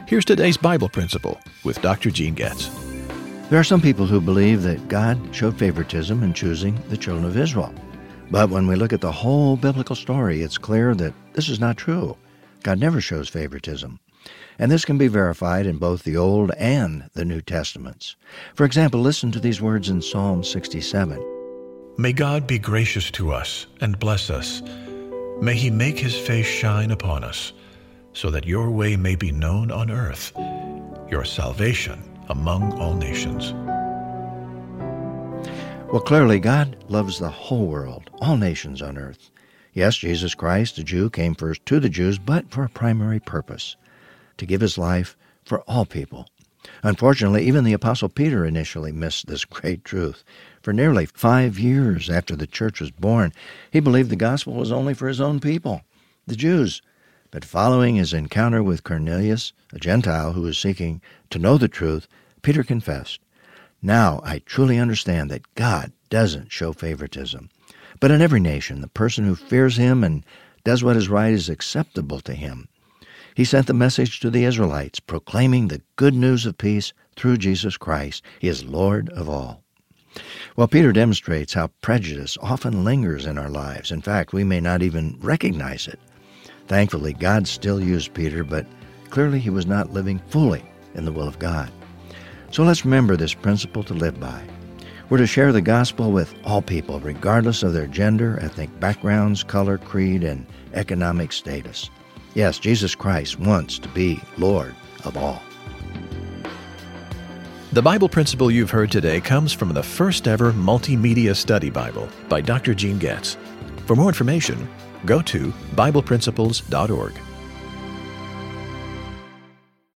Here's today's Bible principle with Dr. Gene Getz. There are some people who believe that God showed favoritism in choosing the children of Israel. But when we look at the whole biblical story, it's clear that this is not true. God never shows favoritism. And this can be verified in both the Old and the New Testaments. For example, listen to these words in Psalm 67. May God be gracious to us and bless us. May He make His face shine upon us, so that your way may be known on earth, your salvation among all nations. Well, clearly, God loves the whole world, all nations on earth. Yes, Jesus Christ, a Jew, came first to the Jews, but for a primary purpose, to give His life for all people. Unfortunately, even the Apostle Peter initially missed this great truth. For nearly 5 years after the church was born, he believed the gospel was only for his own people, the Jews. But following his encounter with Cornelius, a Gentile who was seeking to know the truth, Peter confessed, "Now I truly understand that God doesn't show favoritism. But in every nation, the person who fears Him and does what is right is acceptable to Him." He sent the message to the Israelites, proclaiming the good news of peace through Jesus Christ. He is Lord of all. Well, Peter demonstrates how prejudice often lingers in our lives. In fact, we may not even recognize it. Thankfully, God still used Peter, but clearly he was not living fully in the will of God. So let's remember this principle to live by. We're to share the gospel with all people, regardless of their gender, ethnic backgrounds, color, creed, and economic status. Yes, Jesus Christ wants to be Lord of all. The Bible principle you've heard today comes from the first ever multimedia study Bible by Dr. Gene Getz. For more information, go to BiblePrinciples.org.